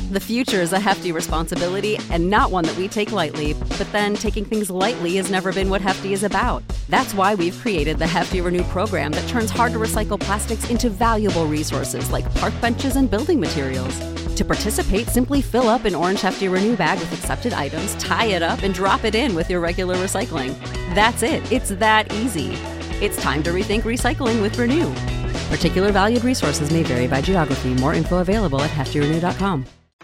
The future is a hefty responsibility and not one that we take lightly, but then taking things lightly has never been what Hefty is about. That's why we've created the Hefty Renew program that turns hard-to-recycle plastics into valuable resources like park benches and building materials. To participate, simply fill up an orange Hefty Renew bag with accepted items, tie it up, and drop it in with your regular recycling. That's it. It's that easy. It's time to rethink recycling with Renew. Particular valued resources may vary by geography. More info available at heftyrenew.com.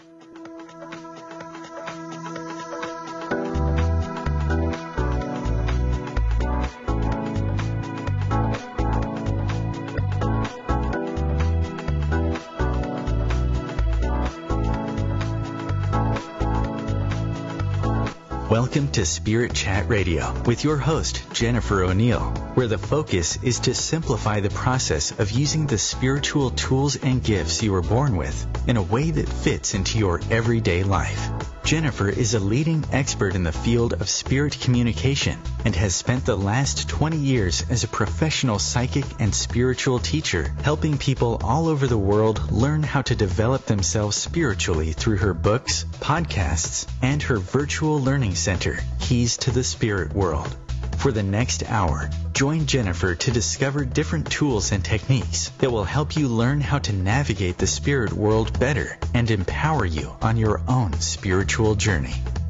Welcome to Spirit Chat Radio with your host, Jennifer O'Neill, where the focus is to simplify the process of using the spiritual tools and gifts you were born with in a way that fits into your everyday life. Jennifer is a leading expert in the field of spirit communication and has spent the last 20 years as a professional psychic and spiritual teacher, helping people all over the world learn how to develop themselves spiritually through her books, podcasts, and her virtual learning center, Keys to the Spirit World. For the next hour, join Jennifer to discover different tools and techniques that will help you learn how to navigate the spirit world better and empower you on your own spiritual journey.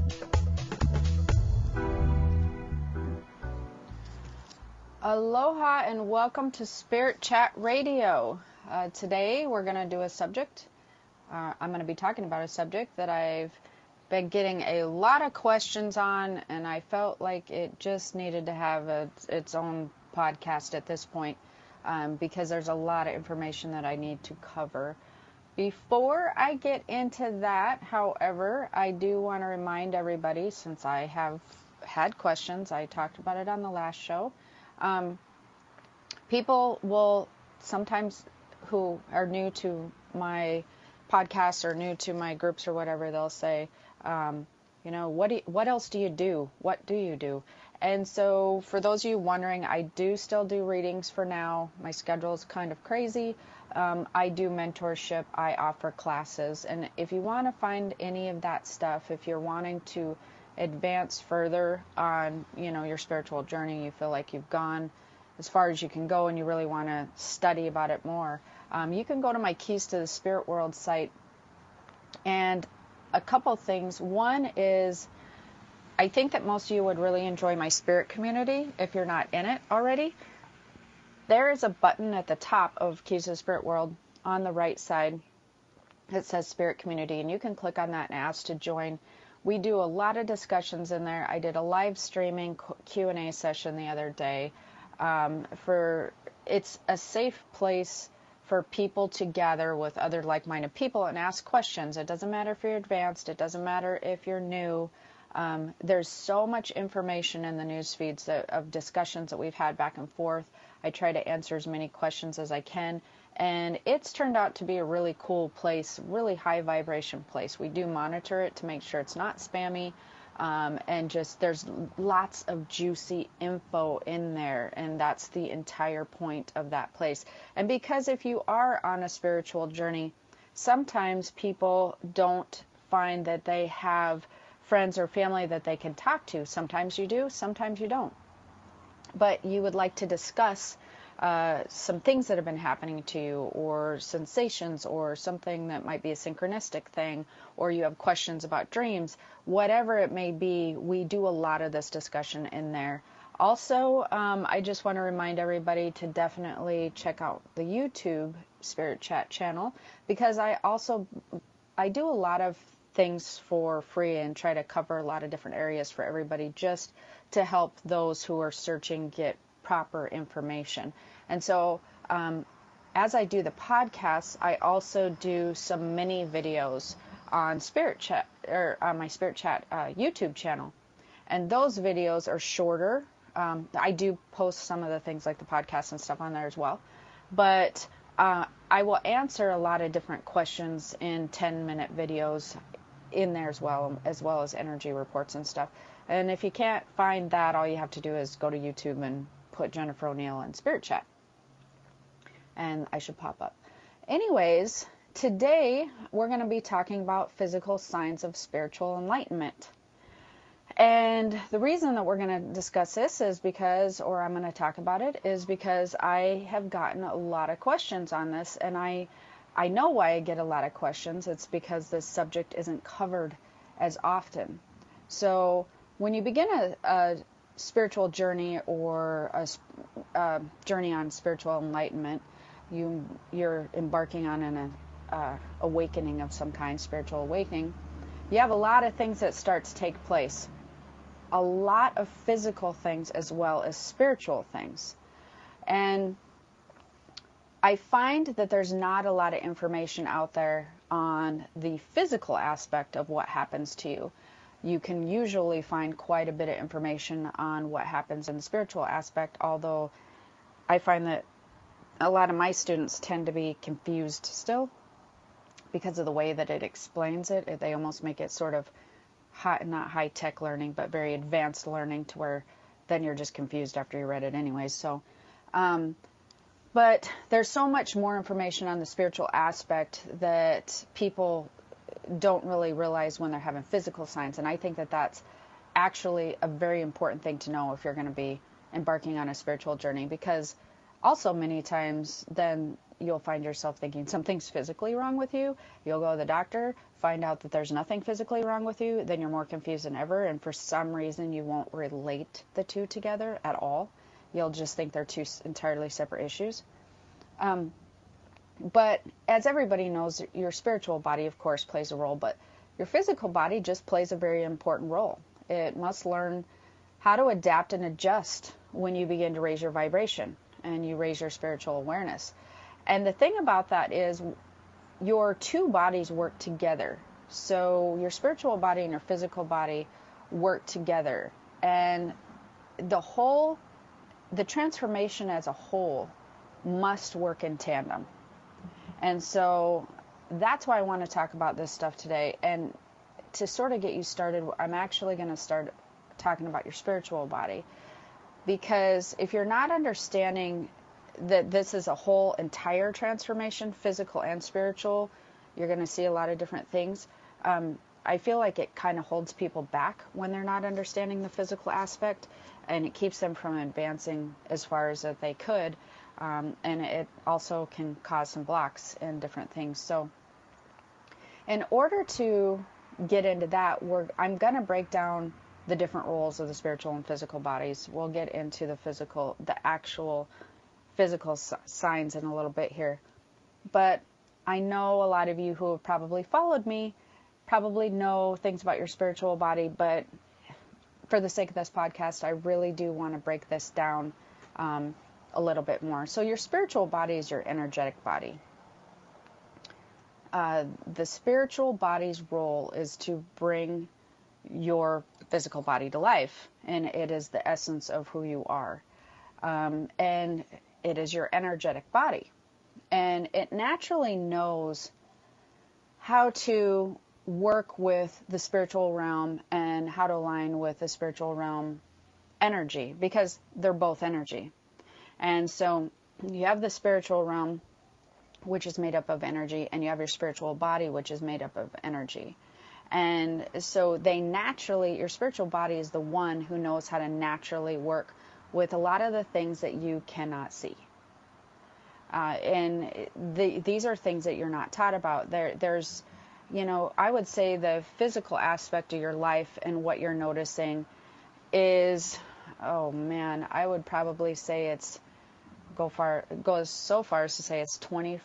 Aloha and welcome to Spirit Chat Radio. Today we're going to do a subject. I'm going to be talking about a subject that I've been getting a lot of questions on, and I felt like it just needed to have its own podcast at this point because there's a lot of information that I need to cover. Before I get into that, however, I do want to remind everybody, since I have had questions, I talked about it on the last show, people will sometimes, who are new to my podcast or new to my groups or whatever, they'll say, what else do you do? What do you do? And so for those of you wondering, I do still do readings for now. My schedule is kind of crazy. I do mentorship. I offer classes. And if you want to find any of that stuff, if you're wanting to advance further on, your spiritual journey, you feel like you've gone as far as you can go and you really want to study about it more, you can go to my Keys to the Spirit World site. And a couple things. One is, I think that most of you would really enjoy my spirit community if you're not in it already. There is a button at the top of Keys to the Spirit World on the right side that says Spirit Community, and you can click on that and ask to join. We do a lot of discussions in there. I did a live streaming Q&A session the other day. It's a safe place for people to gather with other like-minded people and ask questions. It doesn't matter if you're advanced. It doesn't matter if you're new. There's so much information in the news feeds of discussions that we've had back and forth. I try to answer as many questions as I can. And it's turned out to be a really cool place, really high vibration place. We do monitor it to make sure it's not spammy. And just there's lots of juicy info in there, and that's the entire point of that place. And because if you are on a spiritual journey, sometimes people don't find that they have friends or family that they can talk to. Sometimes you do, sometimes you don't. But you would like to discuss some things that have been happening to you, or sensations, or something that might be a synchronistic thing, or you have questions about dreams, whatever it may be, we do a lot of this discussion in there. Also, I just want to remind everybody to definitely check out the YouTube Spirit Chat channel, because I do a lot of things for free and try to cover a lot of different areas for everybody, just to help those who are searching get proper information. And so as I do the podcasts, I also do some mini videos on Spirit Chat, or on my Spirit Chat YouTube channel. And those videos are shorter. I do post some of the things like the podcasts and stuff on there as well. But I will answer a lot of different questions in 10-minute videos in there as well as energy reports and stuff. And if you can't find that, all you have to do is go to YouTube and put Jennifer O'Neill and Spirit Chat, and I should pop up. Anyways, today we're going to be talking about physical signs of spiritual enlightenment. And the reason that we're going to discuss this is because, or I'm going to talk about it, is because I have gotten a lot of questions on this, and I know why I get a lot of questions. It's because this subject isn't covered as often. So when you begin a spiritual journey or a journey on spiritual enlightenment, you're embarking on an awakening of some kind, spiritual awakening. You have a lot of things that start to take place. A lot of physical things as well as spiritual things. And I find that there's not a lot of information out there on the physical aspect of what happens to you. You can usually find quite a bit of information on what happens in the spiritual aspect, although I find that a lot of my students tend to be confused still because of the way that it explains it. They almost make it sort of not high-tech learning, but very advanced learning, to where then you're just confused after you read it anyways. So, but there's so much more information on the spiritual aspect that people don't really realize when they're having physical signs. And I think that that's actually a very important thing to know if you're going to be embarking on a spiritual journey, because also many times then you'll find yourself thinking something's physically wrong with you. You'll go to the doctor, find out that there's nothing physically wrong with you. Then you're more confused than ever. And for some reason, you won't relate the two together at all. You'll just think they're two entirely separate issues. But as everybody knows, your spiritual body, of course, plays a role. But your physical body just plays a very important role. It must learn how to adapt and adjust when you begin to raise your vibration and you raise your spiritual awareness. And the thing about that is your two bodies work together. So your spiritual body and your physical body work together. And the transformation as a whole must work in tandem. And so that's why I want to talk about this stuff today. And to sort of get you started, I'm actually going to start talking about your spiritual body. Because if you're not understanding that this is a whole entire transformation, physical and spiritual, you're going to see a lot of different things. I feel like it kind of holds people back when they're not understanding the physical aspect, and it keeps them from advancing as far as that they could. And it also can cause some blocks in different things. So in order to get into that, I'm going to break down the different roles of the spiritual and physical bodies. We'll get into the actual physical signs in a little bit here. But I know a lot of you who have probably followed me probably know things about your spiritual body, but for the sake of this podcast, I really do want to break this down a little bit more. So your spiritual body is your energetic body. The spiritual body's role is to bring your physical body to life, and it is the essence of who you are. And it is your energetic body. And it naturally knows how to work with the spiritual realm and how to align with the spiritual realm energy, because they're both energy. And so you have the spiritual realm, which is made up of energy, and you have your spiritual body, which is made up of energy. And so your spiritual body is the one who knows how to naturally work with a lot of the things that you cannot see. These are things that you're not taught about. There's, I would say the physical aspect of your life and what you're noticing is, I would probably say goes so far as to say it's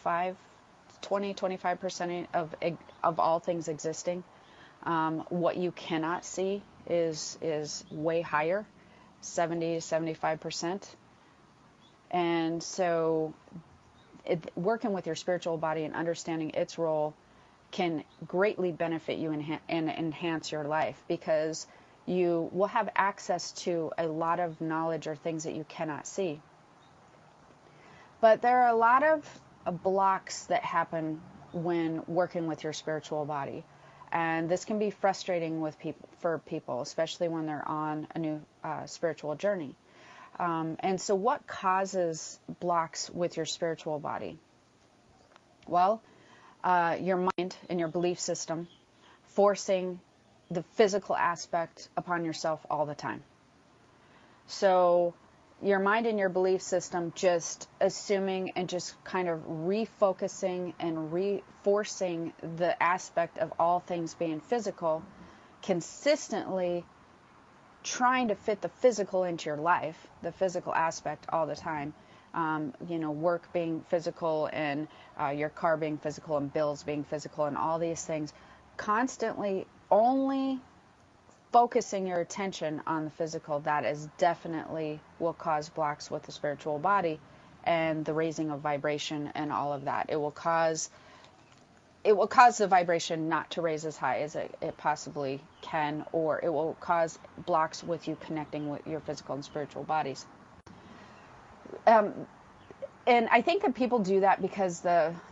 25% of all things existing. What you cannot see is way higher, 70 to 75%. And so working with your spiritual body and understanding its role can greatly benefit you and enhance your life, because you will have access to a lot of knowledge or things that you cannot see. But there are a lot of blocks that happen when working with your spiritual body. And this can be frustrating for people, especially when they're on a new spiritual journey. And so what causes blocks with your spiritual body? Well, your mind and your belief system forcing the physical aspect upon yourself all the time. So your mind and your belief system just assuming and just kind of refocusing and reinforcing the aspect of all things being physical, consistently trying to fit the physical into your life, the physical aspect all the time. Work being physical and your car being physical and bills being physical and all these things, constantly only focusing your attention on the physical, that is definitely will cause blocks with the spiritual body and the raising of vibration and all of that. It will cause the vibration not to raise as high as it possibly can, or it will cause blocks with you connecting with your physical and spiritual bodies. And I think that people do that because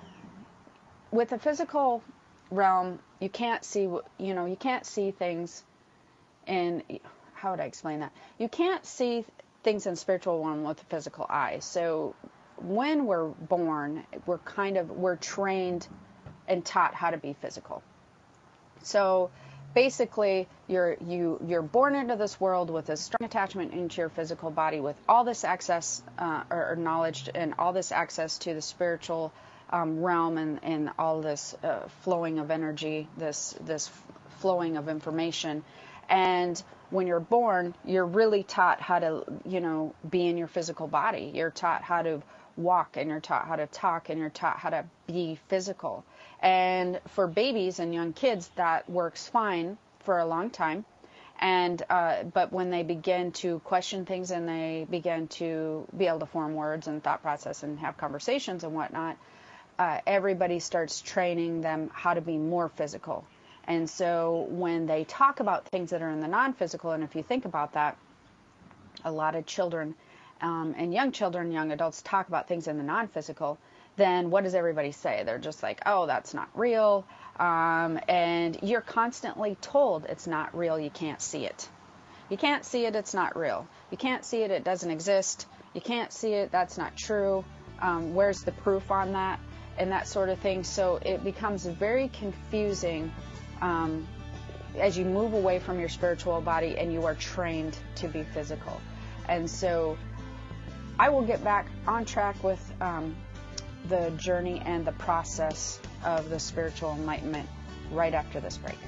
with the physical realm, you can't see things. And how would I explain that? You can't see things in spiritual realm with the physical eye. So when we're born, we're trained and taught how to be physical. So basically, you're born into this world with a strong attachment into your physical body, with all this access or knowledge and all this access to the spiritual realm and all this flowing of energy, this flowing of information. And when you're born, you're really taught how to, be in your physical body. You're taught how to walk, and you're taught how to talk, and you're taught how to be physical. And for babies and young kids, that works fine for a long time. And but when they begin to question things and they begin to be able to form words and thought process and have conversations and whatnot, everybody starts training them how to be more physical. And so when they talk about things that are in the non-physical, and if you think about that, a lot of children and young adults talk about things in the non-physical, then what does everybody say? They're just like, oh, that's not real. And you're constantly told it's not real. You can't see it. You can't see it. It's not real. You can't see it. It doesn't exist. You can't see it. That's not true. Where's the proof on that? And that sort of thing. So it becomes very confusing as you move away from your spiritual body and you are trained to be physical. And so I will get back on track with the journey and the process of the spiritual enlightenment right after this break.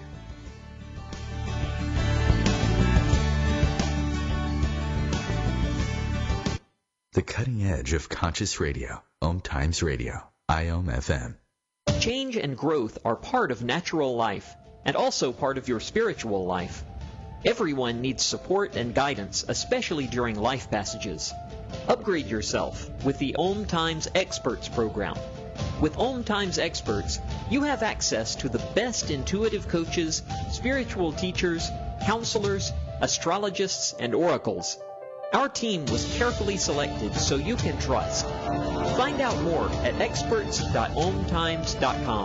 The cutting edge of conscious radio. Om Times Radio. IOM FM. Change and growth are part of natural life and also part of your spiritual life. Everyone needs support and guidance, especially during life passages. Upgrade yourself with the Om Times Experts program. With Om Times Experts, you have access to the best intuitive coaches, spiritual teachers, counselors, astrologists, and oracles. Our team was carefully selected so you can trust. Find out more at experts.omtimes.com.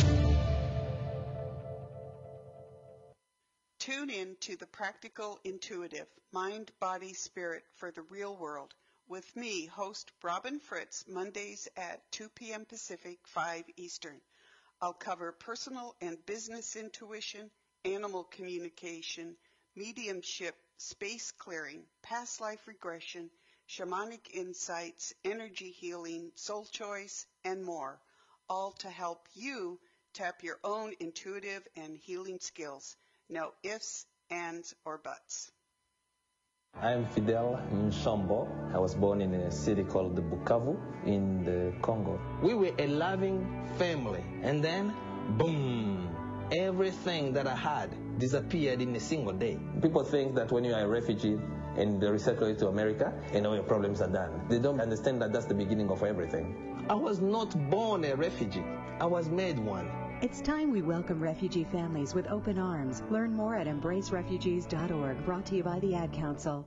Tune in to The Practical Intuitive, Mind, Body, Spirit for the Real World with me, host Robin Fritz, Mondays at 2 p.m. Pacific, 5 Eastern. I'll cover personal and business intuition, animal communication, mediumship, space clearing, past life regression, shamanic insights, energy healing, soul choice, and more, all to help you tap your own intuitive and healing skills. No ifs, ands, or buts. I am Fidel Nsombo. I was born in a city called Bukavu in the Congo. We were a loving family, and then, boom, everything that I had disappeared in a single day. People think that when you are a refugee and they resettle you to America, and all your problems are done. They don't understand that that's the beginning of everything. I was not born a refugee. I was made one. It's time we welcome refugee families with open arms. Learn more at embracerefugees.org, brought to you by the Ad Council.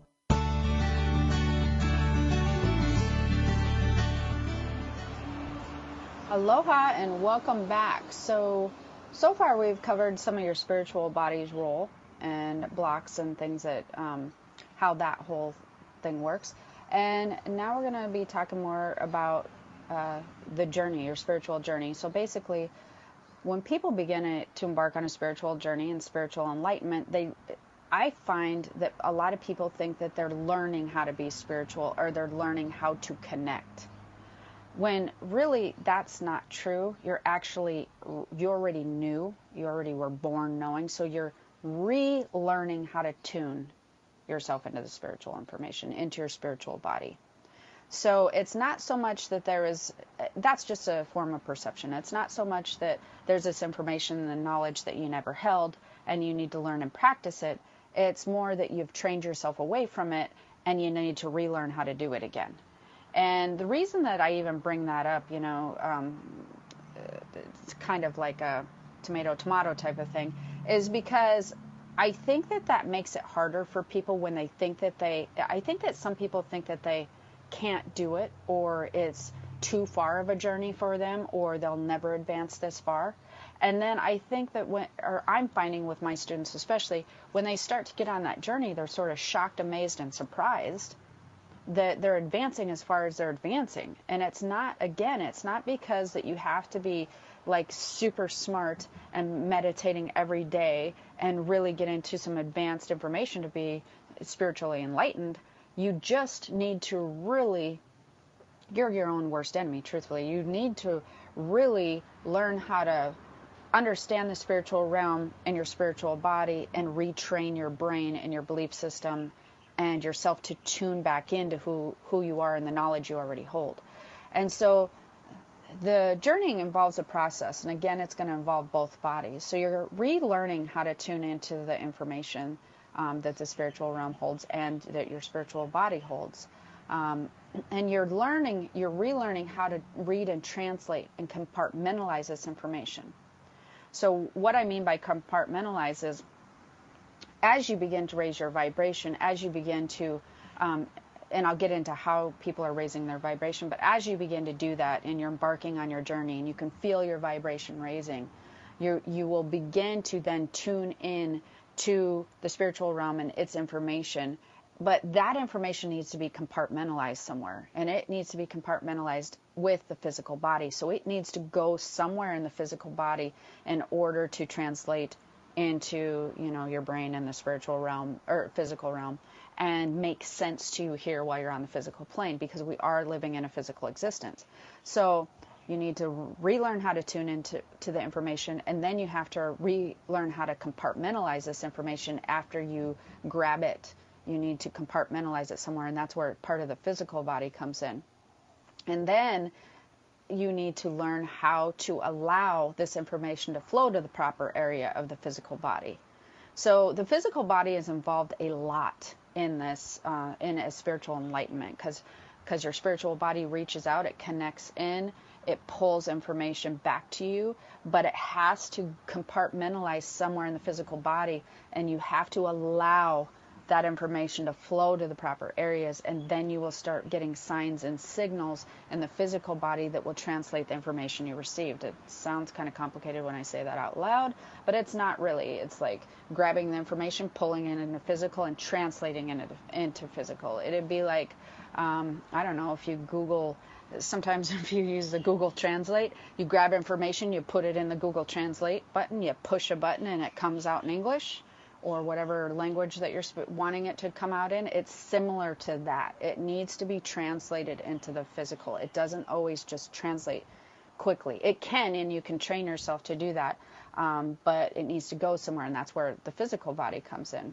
Aloha and welcome back. So far we've covered some of your spiritual body's role and blocks and things that, how that whole thing works. And now we're going to be talking more about the journey, your spiritual journey. So basically, when people begin to embark on a spiritual journey and spiritual enlightenment, I find that a lot of people think that they're learning how to be spiritual or they're learning how to connect. When really that's not true. You already knew, you already were born knowing, so you're relearning how to tune yourself into the spiritual information, into your spiritual body. So it's not so much that that's just a form of perception. It's not so much that there's this information and knowledge that you never held and you need to learn and practice it. It's more that you've trained yourself away from it and you need to relearn how to do it again. And the reason that I even bring that up, it's kind of like a tomato type of thing, is because I think that makes it harder for people when they think that I think that some people think that they can't do it, or it's too far of a journey for them, or they'll never advance this far. And then I think that I'm finding with my students especially, when they start to get on that journey, they're sort of shocked, amazed, and surprised that they're advancing as far as they're advancing. And it's not because that you have to be like super smart and meditating every day and really get into some advanced information to be spiritually enlightened. You just need to you're your own worst enemy, truthfully. You need to really learn how to understand the spiritual realm and your spiritual body and retrain your brain and your belief system and yourself to tune back into who you are and the knowledge you already hold. And so the journey involves a process, and again, it's going to involve both bodies. So you're relearning how to tune into the information that the spiritual realm holds and that your spiritual body holds. And you're relearning how to read and translate and compartmentalize this information. So what I mean by compartmentalize is, as you begin to raise your vibration, as you begin to, and I'll get into how people are raising their vibration, but as you begin to do that and you're embarking on your journey and you can feel your vibration raising, you will begin to then tune in to the spiritual realm and its information. But that information needs to be compartmentalized somewhere, and it needs to be compartmentalized with the physical body. So it needs to go somewhere in the physical body in order to translate into, your brain and the spiritual realm or physical realm and make sense to you here while you're on the physical plane, because we are living in a physical existence. So you need to relearn how to tune into the information, and then you have to relearn how to compartmentalize this information after you grab it. You need to compartmentalize it somewhere, and that's where part of the physical body comes in. And then you need to learn how to allow this information to flow to the proper area of the physical body. So the physical body is involved a lot in this, in a spiritual enlightenment, because your spiritual body reaches out, it connects in, it pulls information back to you, but it has to compartmentalize somewhere in the physical body, and you have to allow that information to flow to the proper areas, and then you will start getting signs and signals in the physical body that will translate the information you received. It sounds kind of complicated when I say that out loud, but it's not really. It's like grabbing the information, pulling it into physical, and translating it into physical. It'd be like, I don't know, if you Google, sometimes if you use the Google Translate, you grab information, you put it in the Google Translate button, you push a button, and it comes out in English, or whatever language that you're wanting it to come out in. It's similar to that. It needs to be translated into the physical. It doesn't always just translate quickly. It can, and you can train yourself to do that, but it needs to go somewhere, and that's where the physical body comes in.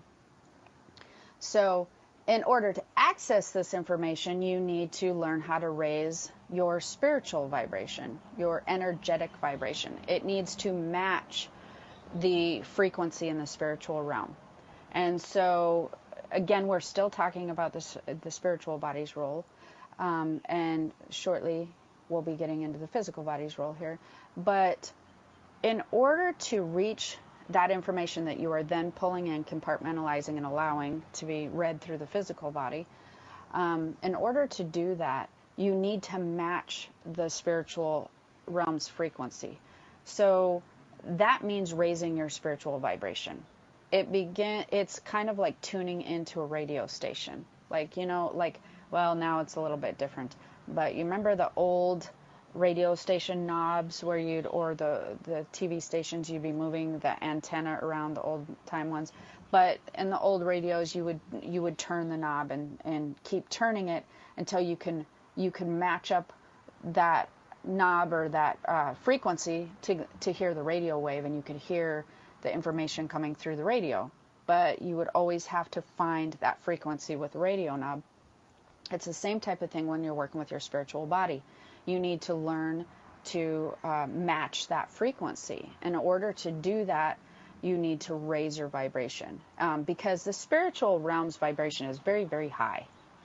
So in order to access this information, you need to learn how to raise your spiritual vibration, your energetic vibration. It needs to match the frequency in the spiritual realm. And so again, we're still talking about the spiritual body's role, and shortly we'll be getting into the physical body's role here. But in order to reach that information that you are then pulling in, compartmentalizing, and allowing to be read through the physical body, in order to do that, you need to match the spiritual realm's frequency. So that means raising your spiritual vibration. It's kind of like tuning into a radio station. Well, now it's a little bit different. But you remember the old radio station knobs where or the TV stations, you'd be moving the antenna around, the old time ones. But in the old radios, you would turn the knob and keep turning it until you can match up that knob or that frequency to hear the radio wave, and you could hear the information coming through the radio. But you would always have to find that frequency with the radio knob. It's the same type of thing when you're working with your spiritual body. You need to learn to match that frequency. In order to do that, you need to raise your vibration, because the spiritual realm's vibration is very, very high.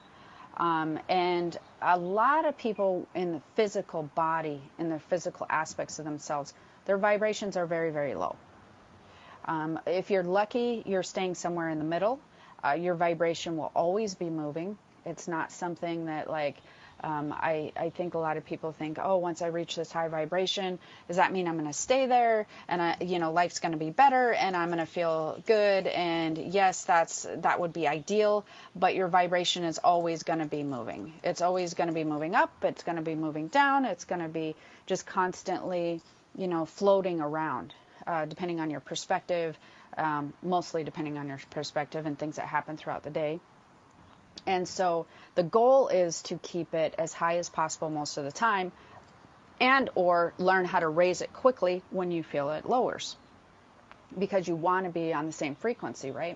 And a lot of people in the physical body, in the physical aspects of themselves, their vibrations are very, very low. If you're lucky, you're staying somewhere in the middle. Your vibration will always be moving. It's not something that, like, I think a lot of people think, oh, once I reach this high vibration, does that mean I'm going to stay there and life's going to be better and I'm going to feel good? And yes, that would be ideal, but your vibration is always going to be moving. It's always going to be moving up. It's going to be moving down. It's going to be just constantly, floating around, depending on your perspective, mostly depending on your perspective and things that happen throughout the day. And so the goal is to keep it as high as possible most of the time, and or learn how to raise it quickly when you feel it lowers, because you want to be on the same frequency, right?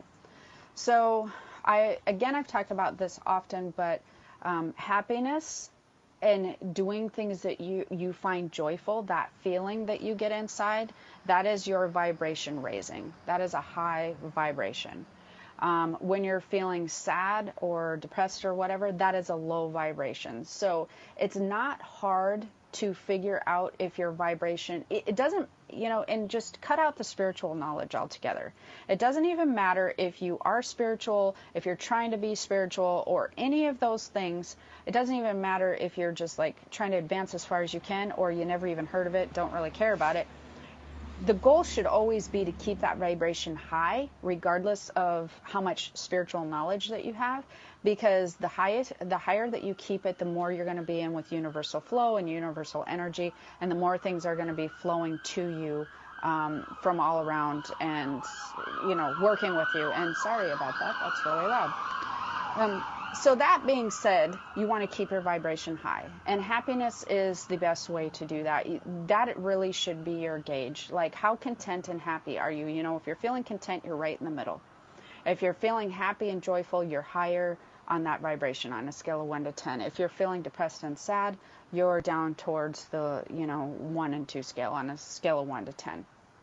So I've talked about this often, but happiness and doing things that you find joyful, that feeling that you get inside, that is your vibration raising. That is a high vibration. When you're feeling sad or depressed or whatever, that is a low vibration. So it's not hard to figure out if your vibration, it doesn't, and just cut out the spiritual knowledge altogether. It doesn't even matter if you are spiritual, if you're trying to be spiritual, or any of those things. It doesn't even matter if you're just like trying to advance as far as you can, or you never even heard of it, don't really care about it. The goal should always be to keep that vibration high, regardless of how much spiritual knowledge that you have, because the higher that you keep it, the more you're going to be in with universal flow and universal energy, and the more things are going to be flowing to you from all around and, working with you. And sorry about that. That's really loud. So that being said, you want to keep your vibration high, and happiness is the best way to do that. That really should be your gauge. Like, how content and happy are you? If you're feeling content, you're right in the middle. If you're feeling happy and joyful, you're higher on that vibration on a scale of 1 to 10. If you're feeling depressed and sad, you're down towards the 1 and 2 scale on a scale of 1 to 10.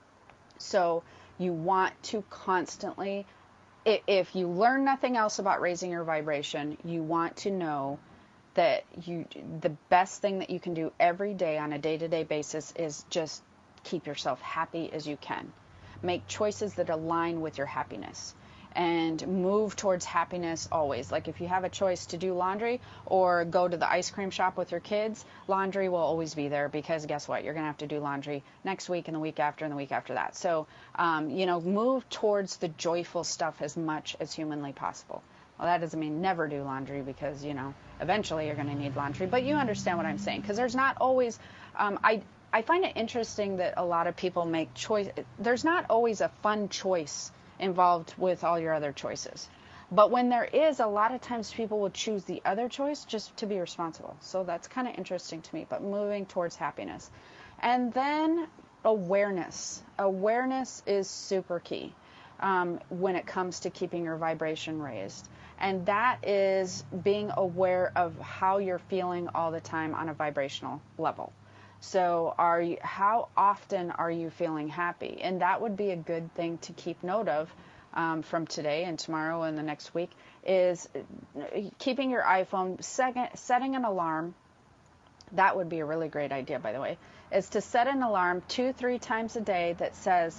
So you want to constantly, if you learn nothing else about raising your vibration, you want to know that the best thing that you can do every day on a day-to-day basis is just keep yourself happy as you can. Make choices that align with your happiness and move towards happiness always. Like, if you have a choice to do laundry or go to the ice cream shop with your kids, laundry will always be there, because guess what? You're going to have to do laundry next week and the week after and the week after that. So, move towards the joyful stuff as much as humanly possible. Well, that doesn't mean never do laundry, because, eventually you're going to need laundry. But you understand what I'm saying, because there's not always, I find it interesting that a lot of people make choice. There's not always a fun choice involved with all your other choices. But when there is, a lot of times people will choose the other choice just to be responsible. So that's kind of interesting to me, but moving towards happiness. And then awareness. Awareness is super key when it comes to keeping your vibration raised. And that is being aware of how you're feeling all the time on a vibrational level. So how often are you feeling happy? And that would be a good thing to keep note of from today and tomorrow and the next week, is keeping your iPhone, setting an alarm. That would be a really great idea, by the way, is to set an alarm 2-3 times a day that says,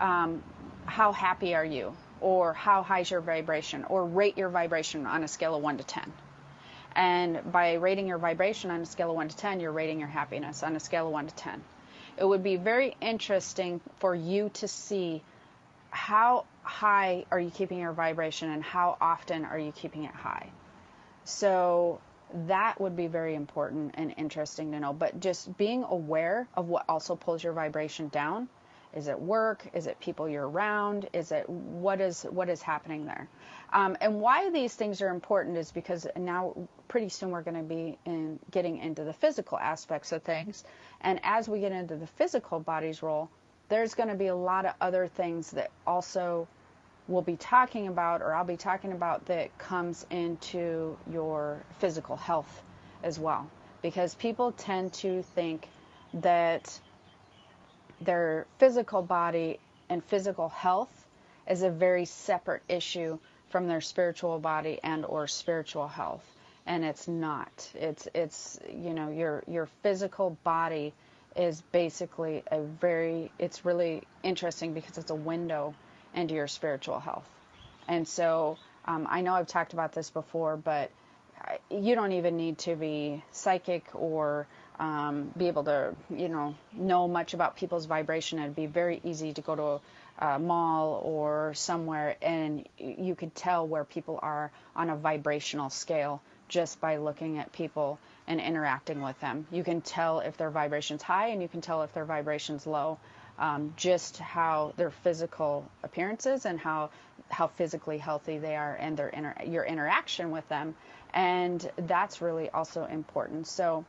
how happy are you? Or how high is your vibration? Or rate your vibration on a scale of 1 to 10. And by rating your vibration on a scale of 1 to 10, you're rating your happiness on a scale of 1 to 10. It would be very interesting for you to see how high are you keeping your vibration and how often are you keeping it high. So that would be very important and interesting to know. But just being aware of what also pulls your vibration down. Is it work? Is it people you're around? Is it what is happening there? And why these things are important is because now pretty soon we're going to be getting into the physical aspects of things. And as we get into the physical body's role, there's going to be a lot of other things that also we'll be talking about, or I'll be talking about, that comes into your physical health as well. Because people tend to think that their physical body and physical health is a very separate issue from their spiritual body and or spiritual health, and it's not. It's you know, your physical body is basically it's really interesting because it's a window into your spiritual health. And so I know I've talked about this before, but you don't even need to be psychic or be able to, know much about people's vibration. It'd be very easy to go to a mall or somewhere and you could tell where people are on a vibrational scale just by looking at people and interacting with them. You can tell if their vibration's high and you can tell if their vibration's low, just how their physical appearances and how physically healthy they are and your interaction with them. And that's really also important. So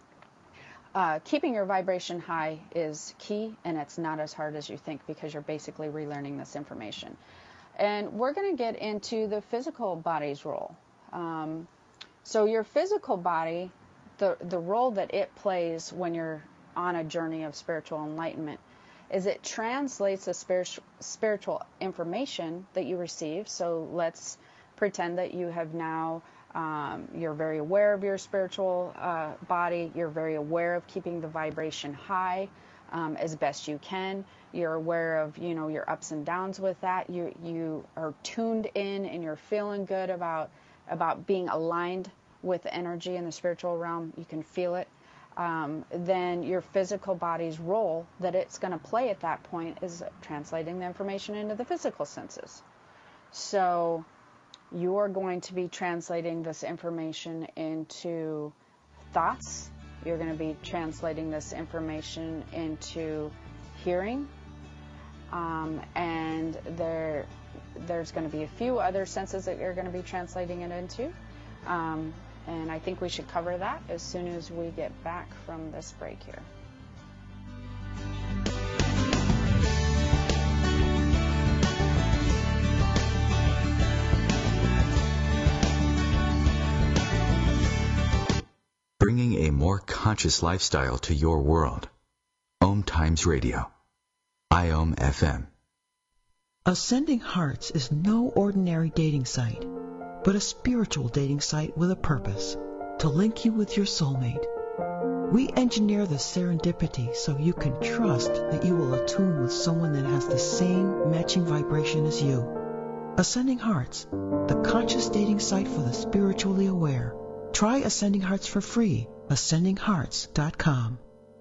keeping your vibration high is key, and it's not as hard as you think because you're basically relearning this information. And we're going to get into the physical body's role. So your physical body, the role that it plays when you're on a journey of spiritual enlightenment is it translates the spiritual information that you receive. So let's pretend that you have now you're very aware of your spiritual body. You're very aware of keeping the vibration high as best you can. You're aware of, your ups and downs with that. You are tuned in and you're feeling good about being aligned with the energy in the spiritual realm. You can feel it. Then your physical body's role that it's going to play at that point is translating the information into the physical senses. So you're going to be translating this information into thoughts. You're going to be translating this information into hearing. And there's going to be a few other senses that you're going to be translating it into. And I think we should cover that as soon as we get back from this break here. Bringing a more conscious lifestyle to your world. Om Times Radio. IOM FM. Ascending Hearts is no ordinary dating site, but a spiritual dating site with a purpose, to link you with your soulmate. We engineer the serendipity so you can trust that you will attune with someone that has the same matching vibration as you. Ascending Hearts, the conscious dating site for the spiritually aware. Try Ascending Hearts for free. AscendingHearts.com.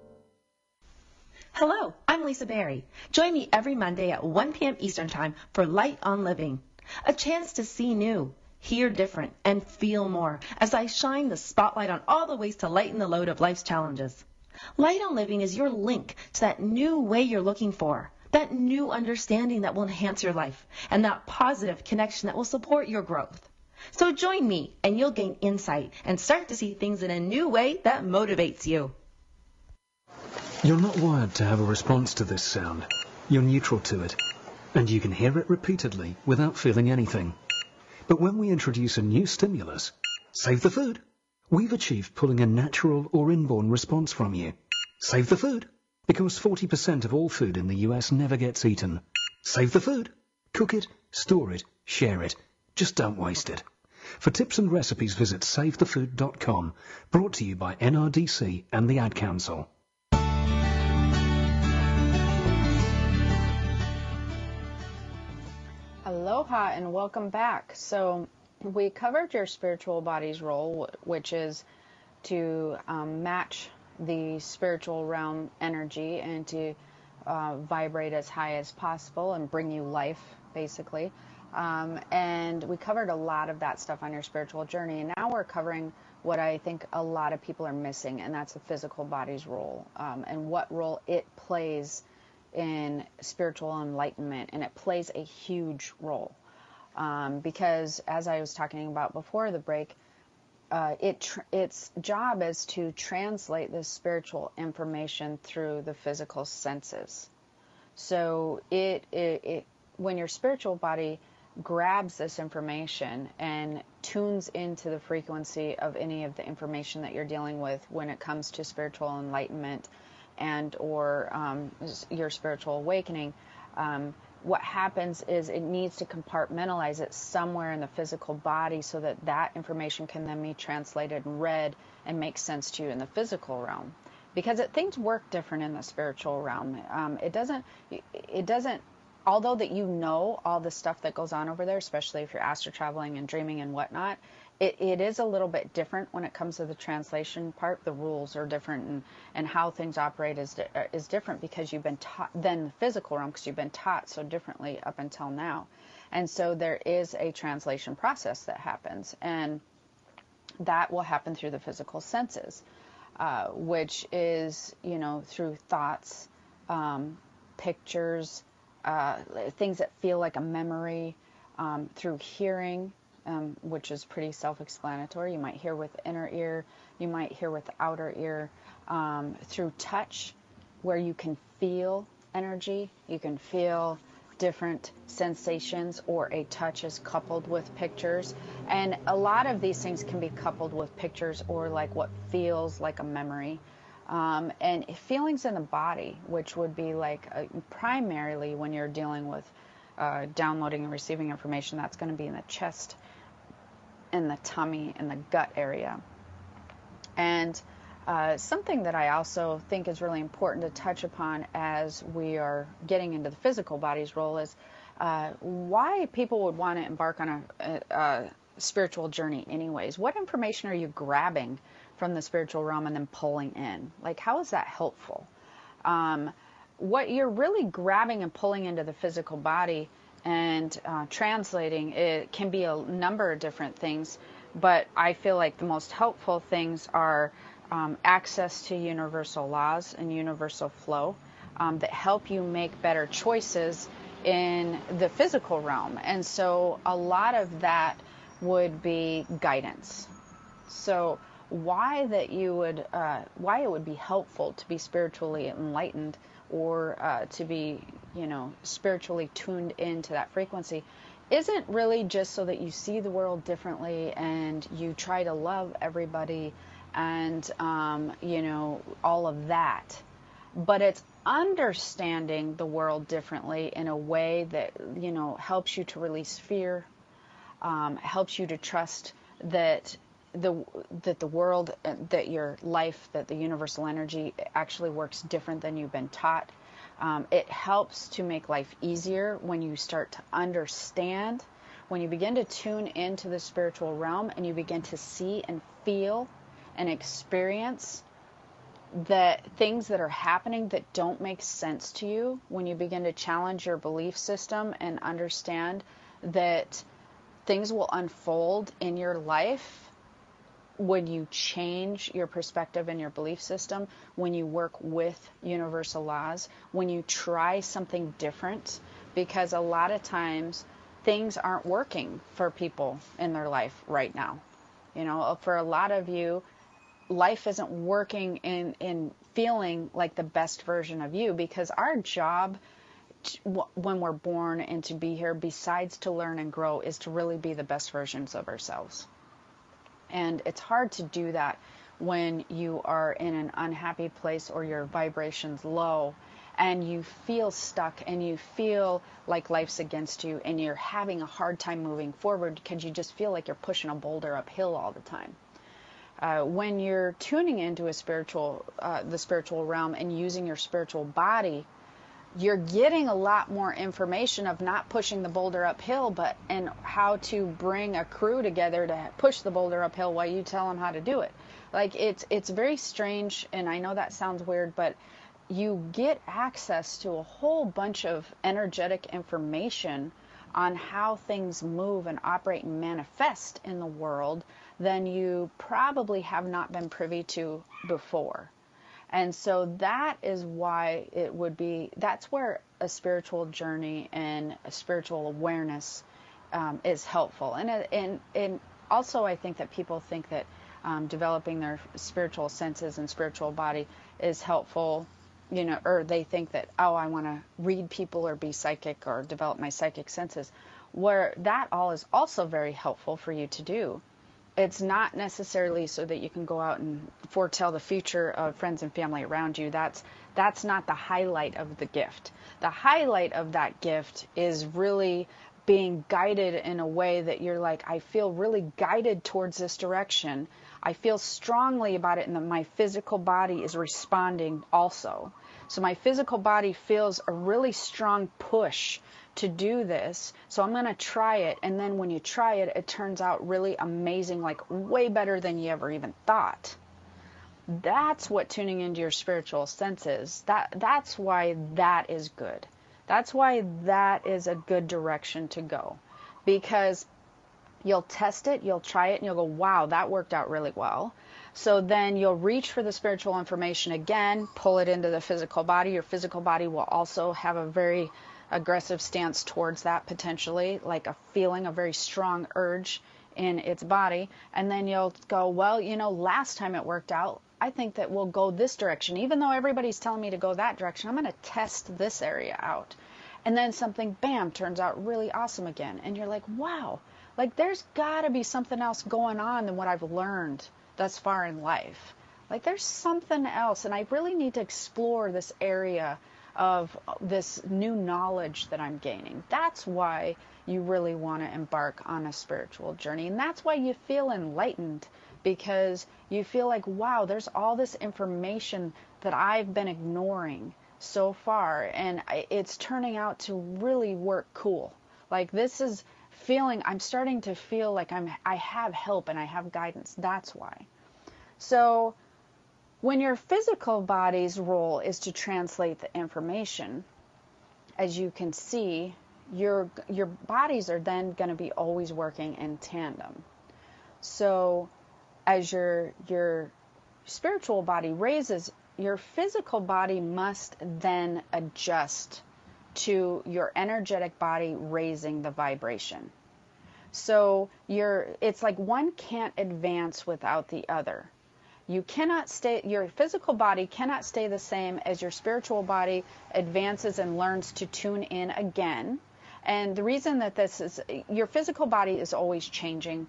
Hello, I'm Lisa Berry. Join me every Monday at 1 p.m. Eastern Time for Light on Living, a chance to see new, hear different, and feel more as I shine the spotlight on all the ways to lighten the load of life's challenges. Light on Living is your link to that new way you're looking for, that new understanding that will enhance your life, and that positive connection that will support your growth. So join me and you'll gain insight and start to see things in a new way that motivates you. You're not wired to have a response to this sound. You're neutral to it, and you can hear it repeatedly without feeling anything. But when we introduce a new stimulus, save the food, we've achieved pulling a natural or inborn response from you. Save the food, because 40% of all food in the US never gets eaten. Save the food. Cook it, store it, share it. Just don't waste it. For tips and recipes, visit SaveTheFood.com, brought to you by NRDC and the Ad Council. Aloha and welcome back. So we covered your spiritual body's role, which is to match the spiritual realm energy and to vibrate as high as possible and bring you life, basically. And we covered a lot of that stuff on your spiritual journey. And now we're covering what I think a lot of people are missing, and that's the physical body's role, and what role it plays in spiritual enlightenment. And it plays a huge role, because as I was talking about before the break, its job is to translate this spiritual information through the physical senses. So when your spiritual body grabs this information and tunes into the frequency of any of the information that you're dealing with when it comes to spiritual enlightenment and or your spiritual awakening, what happens is it needs to compartmentalize it somewhere in the physical body so that that information can then be translated and read and make sense to you in the physical realm. Because things work different in the spiritual realm. It doesn't, although that you know all the stuff that goes on over there, especially if you're astral traveling and dreaming and whatnot, it is a little bit different when it comes to the translation part. The rules are different, and how things operate is different because you've been taught than the physical realm, because you've been taught so differently up until now. And so there is a translation process that happens, and that will happen through the physical senses, which is, through thoughts, pictures, things that feel like a memory, through hearing, which is pretty self-explanatory. You might hear with inner ear, you might hear with outer ear, through touch, where you can feel energy, you can feel different sensations, or a touch is coupled with pictures. And a lot of these things can be coupled with pictures or like what feels like a memory. And feelings in the body, which would be like primarily when you're dealing with downloading and receiving information, that's going to be in the chest, in the tummy, in the gut area. And something that I also think is really important to touch upon as we are getting into the physical body's role is why people would want to embark on a spiritual journey anyways. What information are you grabbing from the spiritual realm and then pulling in? Like, how is that helpful? What you're really grabbing and pulling into the physical body and translating, it can be a number of different things, but I feel like the most helpful things are access to universal laws and universal flow that help you make better choices in the physical realm. And so a lot of that would be guidance. So why it would be helpful to be spiritually enlightened or to be, spiritually tuned into that frequency isn't really just so that you see the world differently and you try to love everybody and, all of that. But it's understanding the world differently in a way that, helps you to release fear, helps you to trust that the world, that your life, that the universal energy actually works different than you've been taught. It helps to make life easier when you start to understand, when you begin to tune into the spiritual realm and you begin to see and feel and experience the things that are happening that don't make sense to you, when you begin to challenge your belief system and understand that things will unfold in your life when you change your perspective and your belief system, when you work with universal laws, when you try something different, because a lot of times things aren't working for people in their life right now. For a lot of you, life isn't working in feeling like the best version of you, because our job when we're born and to be here, besides to learn and grow, is to really be the best versions of ourselves. And it's hard to do that when you are in an unhappy place or your vibration's low and you feel stuck and you feel like life's against you and you're having a hard time moving forward because you just feel like you're pushing a boulder uphill all the time. When you're tuning into the spiritual realm and using your spiritual body, you're getting a lot more information of not pushing the boulder uphill, and how to bring a crew together to push the boulder uphill while you tell them how to do it. Like, it's very strange, and I know that sounds weird, but you get access to a whole bunch of energetic information on how things move and operate and manifest in the world than you probably have not been privy to before. And so that is why it would be, that's where a spiritual journey and a spiritual awareness is helpful. And also I think that people think that developing their spiritual senses and spiritual body is helpful, you know, or they think that, oh, I want to read people or be psychic or develop my psychic senses, where that all is also very helpful for you to do. It's not necessarily so that you can go out and foretell the future of friends and family around you. That's not the highlight of the gift. The highlight of that gift is really being guided in a way that you're like, I feel really guided towards this direction. I feel strongly about it, and that my physical body is responding also. So my physical body feels a really strong push to do this, so I'm going to try it. And then when you try it, it turns out really amazing, like way better than you ever even thought. That's what tuning into your spiritual senses, that's why that is good. That's why that is a good direction to go, because you'll test it, you'll try it, and you'll go, wow, that worked out really well. So then you'll reach for the spiritual information again, pull it into the physical body. Your physical body will also have a very aggressive stance towards that, potentially, like a feeling, a very strong urge in its body. And then you'll go, well, you know, last time it worked out, I think that we'll go this direction. Even though everybody's telling me to go that direction, I'm going to test this area out. And then something, bam, turns out really awesome again. And you're like, wow, like there's got to be something else going on than what I've learned thus far in life. Like there's something else, and I really need to explore this area of this new knowledge that I'm gaining. That's why you really want to embark on a spiritual journey. And that's why you feel enlightened, because you feel like, wow, there's all this information that I've been ignoring so far, and it's turning out to really work cool. Like this is feeling, I'm starting to feel like I have help and I have guidance. That's why. So when your physical body's role is to translate the information, as you can see, your bodies are then going to be always working in tandem. So as your spiritual body raises, your physical body must then adjust to your energetic body raising the vibration. So it's like one can't advance without the other. You cannot stay, your physical body cannot stay the same as your spiritual body advances and learns to tune in again. And the reason that this is, your physical body is always changing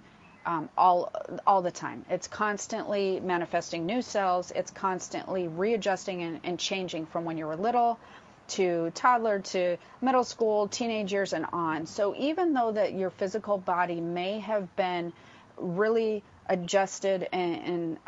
all the time. It's constantly manifesting new cells. It's constantly readjusting and changing from when you were little to toddler to middle school, teenage years, and on. So even though that your physical body may have been really adjusted and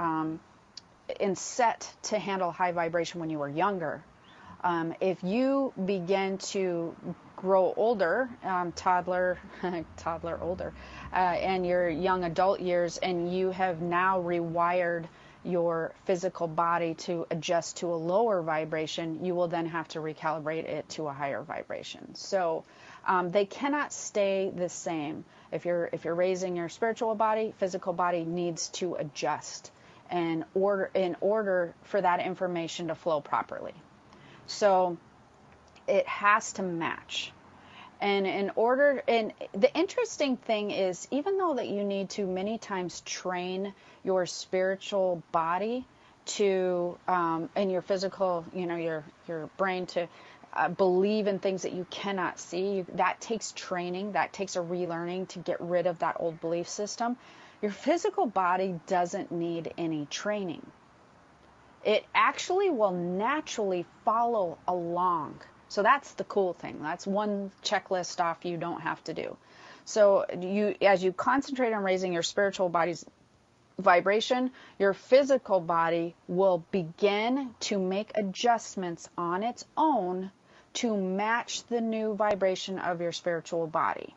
set to handle high vibration when you were younger, if you begin to grow older, toddler older, and your young adult years, and you have now rewired your physical body to adjust to a lower vibration, you will then have to recalibrate it to a higher vibration. So they cannot stay the same. If you're raising your spiritual body, physical body needs to adjust in order for that information to flow properly. So it has to match. And the interesting thing is, even though that you need to many times train your spiritual body to, and your physical, your brain to believe in things that you cannot see, that takes training, that takes a relearning to get rid of that old belief system. Your physical body doesn't need any training. It actually will naturally follow along. So that's the cool thing. That's one checklist off you don't have to do. So as you concentrate on raising your spiritual body's vibration, your physical body will begin to make adjustments on its own to match the new vibration of your spiritual body.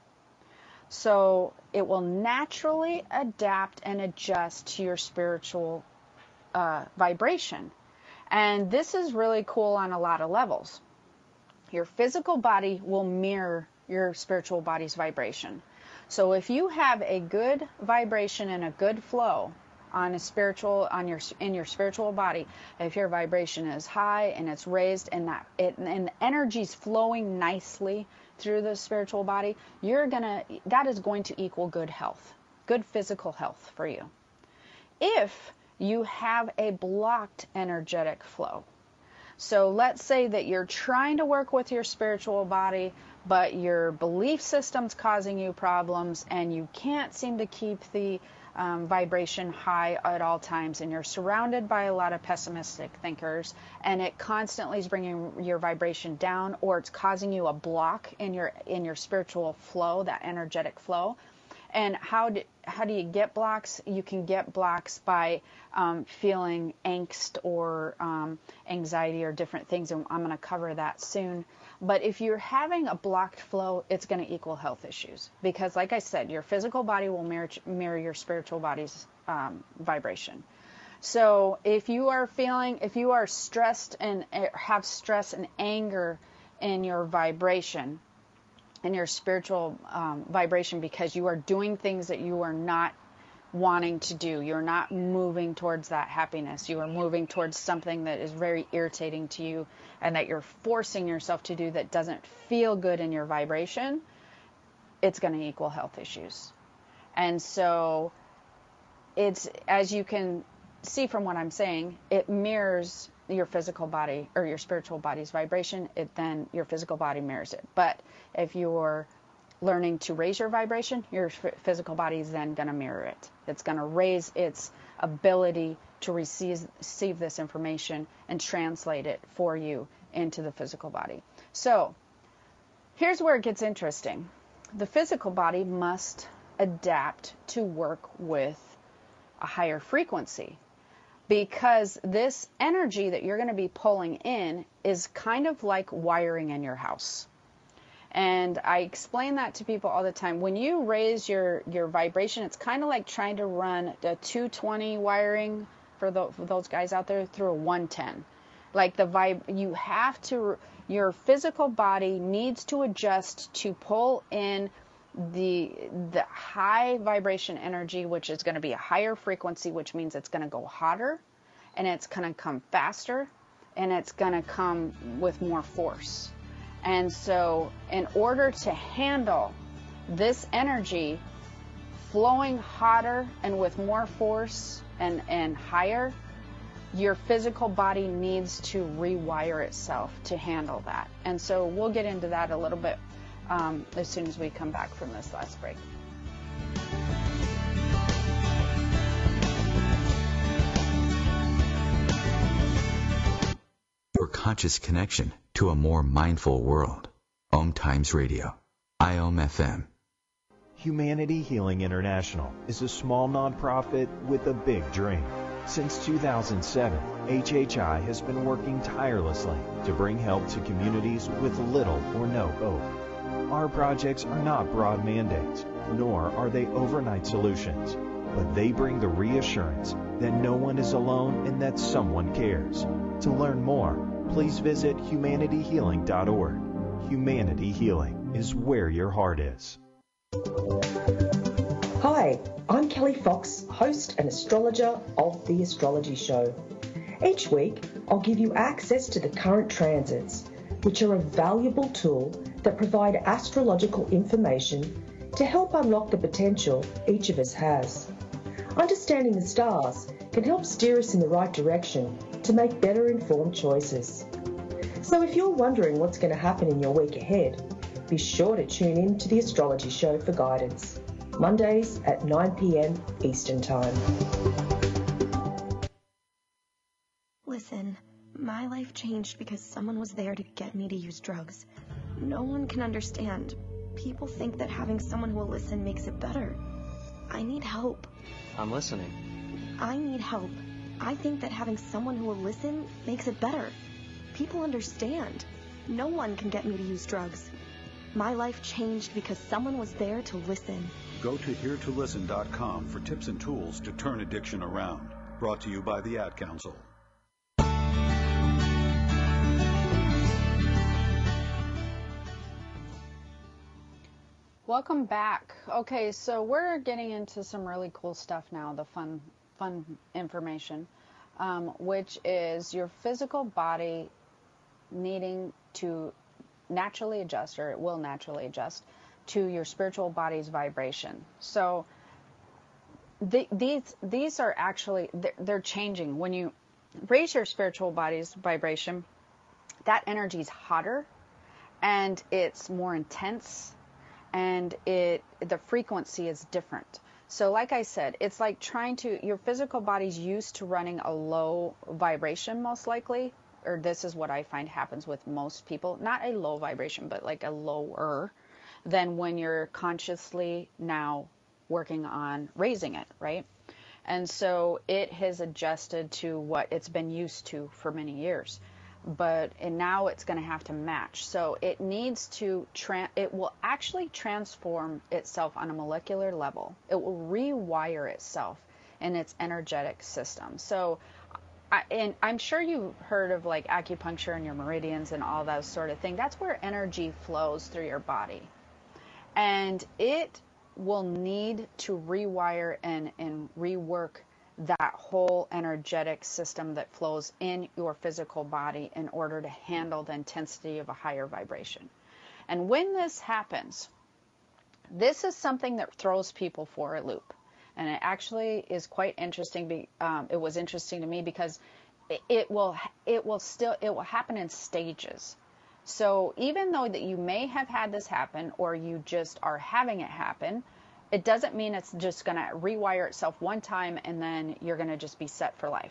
So it will naturally adapt and adjust to your spiritual vibration. And this is really cool on a lot of levels. Your physical body will mirror your spiritual body's vibration. So if you have a good vibration and a good flow in your spiritual body, if your vibration is high and it's raised and and energy's flowing nicely through the spiritual body, that is going to equal good health, good physical health for you. If you have a blocked energetic flow, so let's say that you're trying to work with your spiritual body, but your belief system's causing you problems and you can't seem to keep the vibration high at all times, and you're surrounded by a lot of pessimistic thinkers, and it constantly is bringing your vibration down, or it's causing you a block in your spiritual flow, that energetic flow. And how do you get blocks? You can get blocks by feeling angst or anxiety or different things, and I'm going to cover that soon. But if you're having a blocked flow, it's going to equal health issues, because, like I said, your physical body will mirror your spiritual body's vibration. So if you are stressed and have stress and anger in your vibration, in your spiritual vibration, because you are doing things that you are not wanting to do, you're not moving towards that happiness, you are moving towards something that is very irritating to you and that you're forcing yourself to do that doesn't feel good in your vibration, it's going to equal health issues. And so it's, as you can see from what I'm saying, it mirrors your physical body or your spiritual body's vibration, then your physical body mirrors it. But if you're learning to raise your vibration, your physical body is then going to mirror it. It's going to raise its ability to receive this information and translate it for you into the physical body. So here's where it gets interesting. The physical body must adapt to work with a higher frequency, because this energy that you're going to be pulling in is kind of like wiring in your house. And I explain that to people all the time. When you raise your vibration, it's kind of like trying to run a 220 wiring for those guys out there through a 110. Like your physical body needs to adjust to pull in the high vibration energy, which is going to be a higher frequency, which means it's going to go hotter, and it's going to come faster, and it's going to come with more force. And so in order to handle this energy flowing hotter and with more force and higher, your physical body needs to rewire itself to handle that. And so we'll get into that a little bit as soon as we come back from this last break. Your conscious connection to a more mindful world. Om Times Radio. IOM FM. Humanity Healing International is a small nonprofit with a big dream. Since 2007, HHI has been working tirelessly to bring help to communities with little or no hope. Our projects are not broad mandates, nor are they overnight solutions, but they bring the reassurance that no one is alone and that someone cares. To learn more, please visit humanityhealing.org. Humanity Healing is where your heart is. Hi, I'm Kelly Fox, host and astrologer of The Astrology Show. Each week, I'll give you access to the current transits, which are a valuable tool that provide astrological information to help unlock the potential each of us has. Understanding the stars can help steer us in the right direction to make better informed choices. So if you're wondering what's going to happen in your week ahead, be sure to tune in to The Astrology Show for guidance, Mondays at 9 p.m. Eastern Time. Listen, my life changed because someone was there to get me to use drugs. No one can understand. People think that having someone who will listen makes it better. I need help. I'm listening. I need help. I think that having someone who will listen makes it better. People understand. No one can get me to use drugs. My life changed because someone was there to listen. Go to heretolisten.com for tips and tools to turn addiction around. Brought to you by the Ad Council. Welcome back. Okay, so we're getting into some really cool stuff now, the fun information, which is your physical body needing to naturally adjust, or it will naturally adjust, to your spiritual body's vibration. So these are actually, they're changing. When you raise your spiritual body's vibration, that energy is hotter and it's more intense, and the frequency is different. So like I said, it's like your physical body's used to running a low vibration, most likely, or this is what I find happens with most people, not a low vibration, but like a lower than when you're consciously now working on raising it, right? And so it has adjusted to what it's been used to for many years. And now it's going to have to match. So it needs to, it will actually transform itself on a molecular level. It will rewire itself in its energetic system. So, and I'm sure you've heard of like acupuncture and your meridians and all that sort of thing. That's where energy flows through your body. And it will need to rewire and rework that whole energetic system that flows in your physical body in order to handle the intensity of a higher vibration. And when this happens, this is something that throws people for a loop. And it actually is quite interesting. It was interesting to me because it will happen in stages. So even though that you may have had this happen, or you just are having it happen, it doesn't mean it's just going to rewire itself one time and then you're going to just be set for life.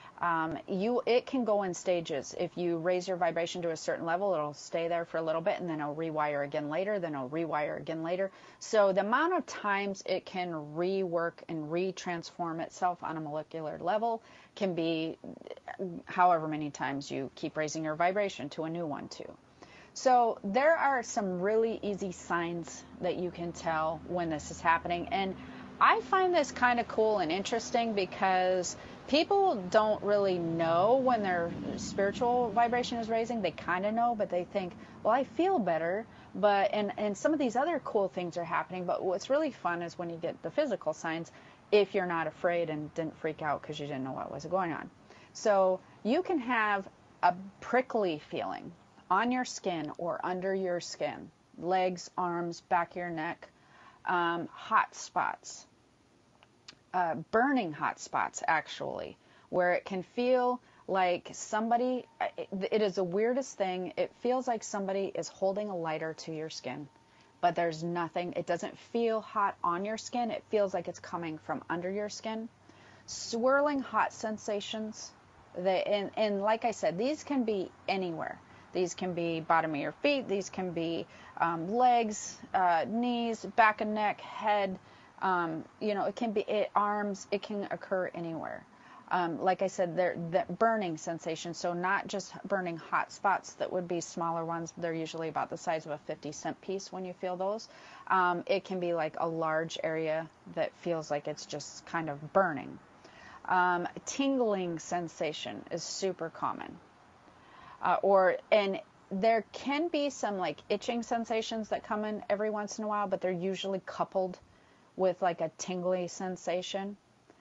It can go in stages. If you raise your vibration to a certain level, it'll stay there for a little bit, and then it'll rewire again later, then it'll rewire again later. So the amount of times it can rework and retransform itself on a molecular level can be however many times you keep raising your vibration to a new one too. So there are some really easy signs that you can tell when this is happening. And I find this kind of cool and interesting because people don't really know when their spiritual vibration is raising. They kind of know, but they think, well, I feel better. And some of these other cool things are happening. But what's really fun is when you get the physical signs, if you're not afraid and didn't freak out because you didn't know what was going on. So you can have a prickly feeling on your skin or under your skin, legs, arms, back of your neck, hot spots, burning hot spots actually, where it can feel like somebody, it is the weirdest thing, it feels like somebody is holding a lighter to your skin, but there's nothing, it doesn't feel hot on your skin, it feels like it's coming from under your skin. Swirling hot sensations, and like I said, these can be anywhere. These can be bottom of your feet. These can be legs, knees, back of neck, head. It can be arms. It can occur anywhere. Like I said, the burning sensation. So not just burning hot spots that would be smaller ones. They're usually about the size of a 50-cent piece when you feel those. It can be like a large area that feels like it's just kind of burning. Tingling sensation is super common. And there can be some like itching sensations that come in every once in a while, but they're usually coupled with like a tingly sensation.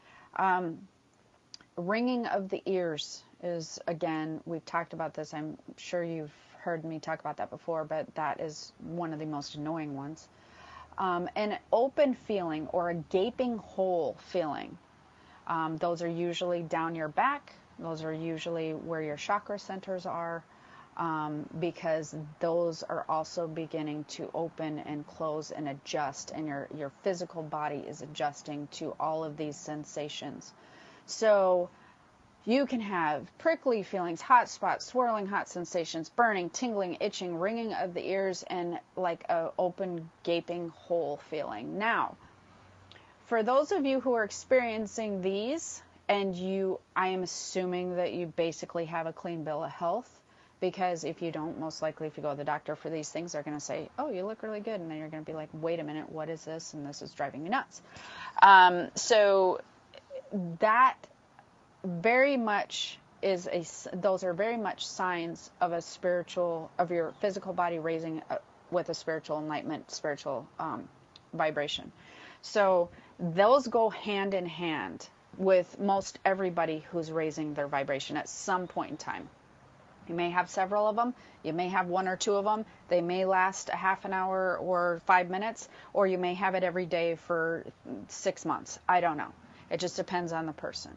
Ringing of the ears is, again, we've talked about this. I'm sure you've heard me talk about that before, but that is one of the most annoying ones. An open feeling or a gaping hole feeling. Those are usually down your back. Those are usually where your chakra centers are, because those are also beginning to open and close and adjust, and your physical body is adjusting to all of these sensations. So you can have prickly feelings, hot spots, swirling hot sensations, burning, tingling, itching, ringing of the ears, and like a open gaping hole feeling. Now, for those of you who are experiencing these, and I am assuming that you basically have a clean bill of health, because if you don't, most likely if you go to the doctor for these things, they're going to say, oh, you look really good. And then you're going to be like, wait a minute, what is this? And this is driving me nuts. So that very much those are very much signs of of your physical body raising with a spiritual enlightenment, spiritual vibration. So those go hand in hand with most everybody who's raising their vibration at some point in time. You may have several of them. You may have one or two of them. They may last a half an hour or 5 minutes, or you may have it every day for 6 months. I don't know. It just depends on the person.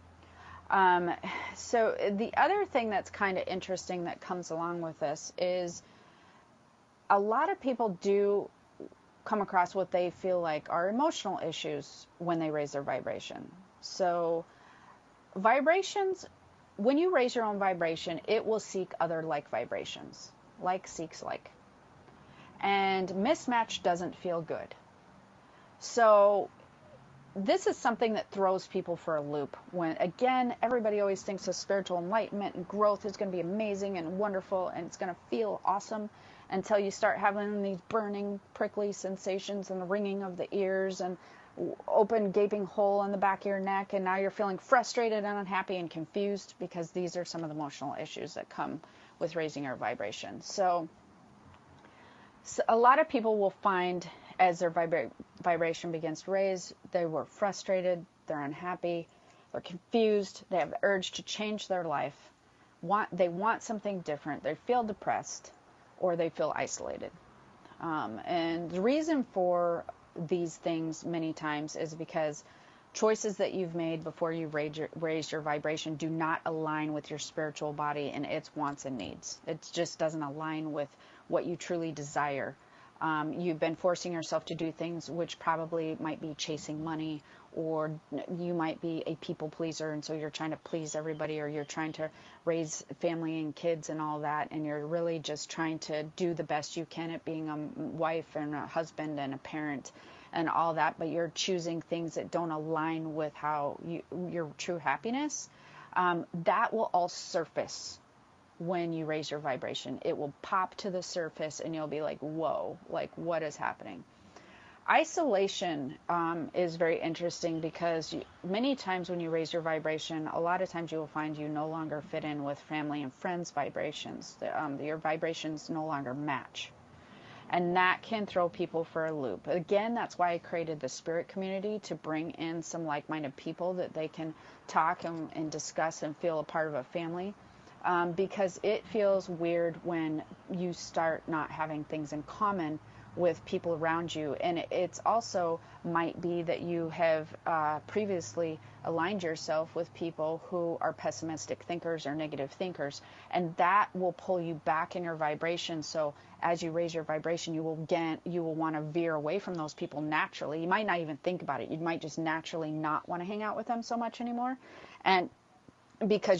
So the other thing that's kind of interesting that comes along with this is a lot of people do come across what they feel like are emotional issues when they raise their vibration. So vibrations, when you raise your own vibration, it will seek other like vibrations. Like seeks like. And mismatch doesn't feel good. So this is something that throws people for a loop. When, again, everybody always thinks of spiritual enlightenment and growth is going to be amazing and wonderful and it's going to feel awesome until you start having these burning, prickly sensations and the ringing of the ears and open, gaping hole in the back of your neck, and now you're feeling frustrated and unhappy and confused because these are some of the emotional issues that come with raising our vibration. So a lot of people will find as their vibration begins to raise, they were frustrated, they're unhappy, they're confused, they have the urge to change their life, they want something different, they feel depressed, or they feel isolated. And the reason for these things many times is because choices that you've made before you raised your vibration do not align with your spiritual body and its wants and needs. It just doesn't align with what you truly desire. You've been forcing yourself to do things which probably might be chasing money, or you might be a people pleaser, and so you're trying to please everybody, or you're trying to raise family and kids and all that, and you're really just trying to do the best you can at being a wife and a husband and a parent and all that, but you're choosing things that don't align with how your true happiness. That will all surface when you raise your vibration. It will pop to the surface and you'll be like, whoa, like what is happening? Isolation is very interesting because many times when you raise your vibration, a lot of times you will find you no longer fit in with family and friends' vibrations. Your vibrations no longer match. And that can throw people for a loop. Again, that's why I created the spirit community, to bring in some like-minded people that they can talk and discuss and feel a part of a family. Because it feels weird when you start not having things in common with people around you. And it's also might be that you have previously aligned yourself with people who are pessimistic thinkers or negative thinkers, and that will pull you back in your vibration. So as you raise your vibration, you will want to veer away from those people naturally. You might not even think about it. You might just naturally not want to hang out with them so much anymore. And because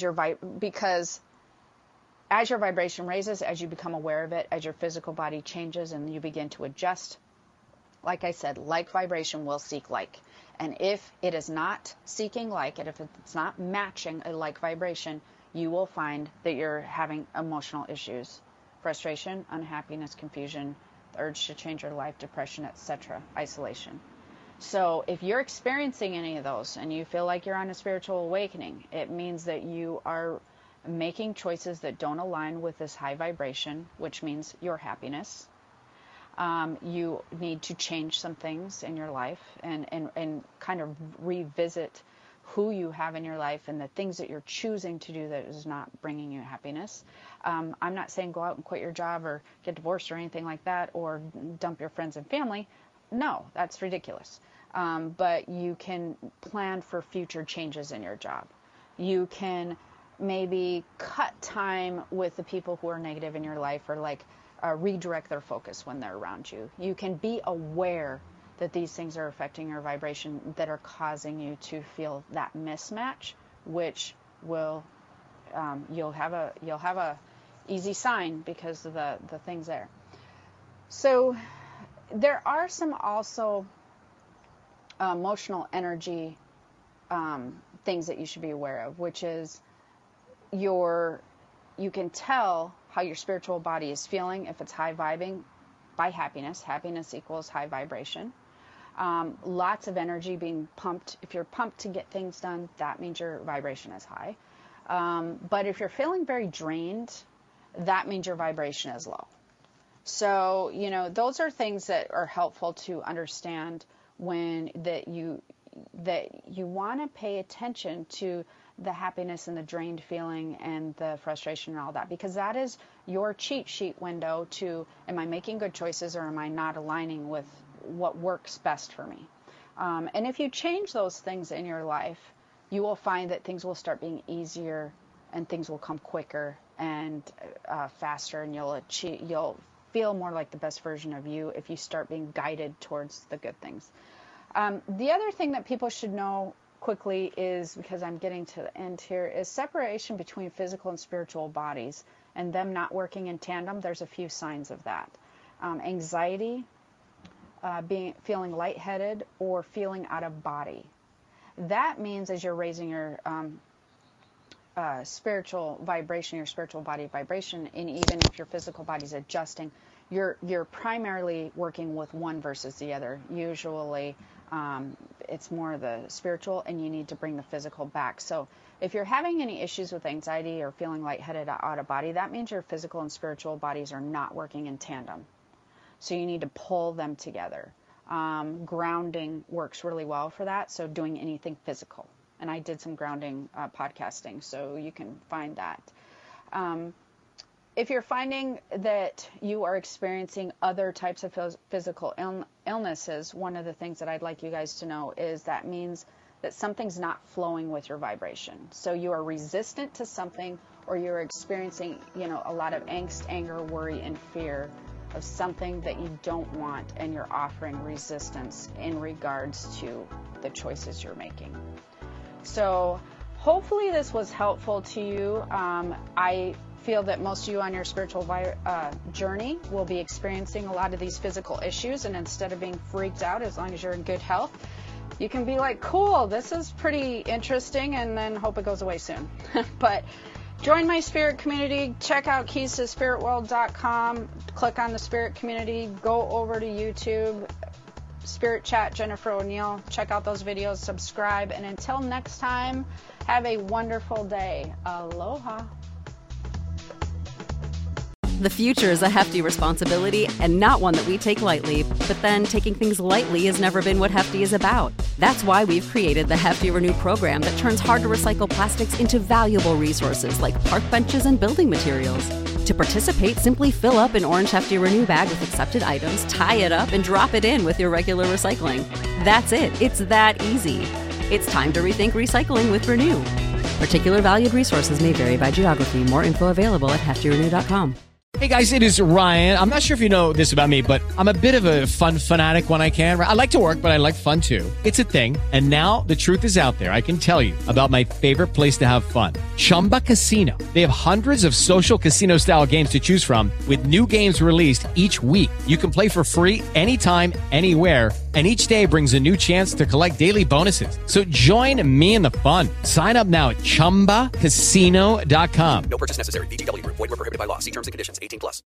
as your vibration raises, as you become aware of it, as your physical body changes and you begin to adjust, like I said, like vibration will seek like. And if it is not seeking like, and if it's not matching a like vibration, you will find that you're having emotional issues. Frustration, unhappiness, confusion, the urge to change your life, depression, etc., isolation. So if you're experiencing any of those and you feel like you're on a spiritual awakening, it means that you are making choices that don't align with this high vibration, which means your happiness. You need to change some things in your life and kind of revisit who you have in your life and the things that you're choosing to do that is not bringing you happiness. I'm not saying go out and quit your job or get divorced or anything like that, or dump your friends and family. No, that's ridiculous. But you can plan for future changes in your job. You can maybe cut time with the people who are negative in your life, or redirect their focus when they're around you. You can be aware that these things are affecting your vibration that are causing you to feel that mismatch, which will you'll have a easy sign because of the things there. So there are some also emotional energy things that you should be aware of, which is you can tell how your spiritual body is feeling if it's high vibing by happiness. Happiness equals high vibration. Lots of energy being pumped. If you're pumped to get things done, that means your vibration is high. But if you're feeling very drained, that means your vibration is low. So, those are things that are helpful to understand when that you want to pay attention to the happiness and the drained feeling and the frustration and all that, because that is your cheat sheet window to, am I making good choices or am I not aligning with what works best for me? And if you change those things in your life, you will find that things will start being easier and things will come quicker and faster, and you'll feel more like the best version of you if you start being guided towards the good things. The other thing that people should know quickly is, because I'm getting to the end here, is separation between physical and spiritual bodies and them not working in tandem. There's a few signs of that. Anxiety, feeling lightheaded, or feeling out of body. That means as you're raising your spiritual vibration, your spiritual body vibration, and even if your physical body's adjusting, you're primarily working with one versus the other. Usually it's more the spiritual, and you need to bring the physical back. So if you're having any issues with anxiety or feeling lightheaded, out of body, that means your physical and spiritual bodies are not working in tandem. So you need to pull them together. Grounding works really well for that, so doing anything physical. And I did some grounding podcasting, so you can find that. If you're finding that you are experiencing other types of physical illnesses, one of the things that I'd like you guys to know is that means that something's not flowing with your vibration. So you are resistant to something, or you're experiencing, a lot of angst, anger, worry, and fear of something that you don't want, and you're offering resistance in regards to the choices you're making. So hopefully this was helpful to you. I feel that most of you on your spiritual journey will be experiencing a lot of these physical issues, and instead of being freaked out, as long as you're in good health, you can be like, cool, this is pretty interesting, and then hope it goes away soon. But join my spirit community. Check out keystospiritworld.com. Click on the spirit community. Go over to YouTube, Spirit Chat Jennifer O'Neill. Check out those videos. Subscribe. And until next time, have a wonderful day. Aloha. The future is a hefty responsibility and not one that we take lightly, but then taking things lightly has never been what Hefty is about. That's why we've created the Hefty Renew program that turns hard-to-recycle plastics into valuable resources like park benches and building materials. To participate, simply fill up an orange Hefty Renew bag with accepted items, tie it up, and drop it in with your regular recycling. That's it. It's that easy. It's time to rethink recycling with Renew. Particular valued resources may vary by geography. More info available at heftyrenew.com. Hey guys, it is Ryan. I'm not sure if you know this about me, but I'm a bit of a fun fanatic when I can. I like to work, but I like fun too. It's a thing. And now the truth is out there. I can tell you about my favorite place to have fun. Chumba Casino. They have hundreds of social casino style games to choose from, with new games released each week. You can play for free anytime, anywhere. And each day brings a new chance to collect daily bonuses. So join me in the fun. Sign up now at ChumbaCasino.com. No purchase necessary. VGW Group. Void where prohibited by law. See terms and conditions. 18+.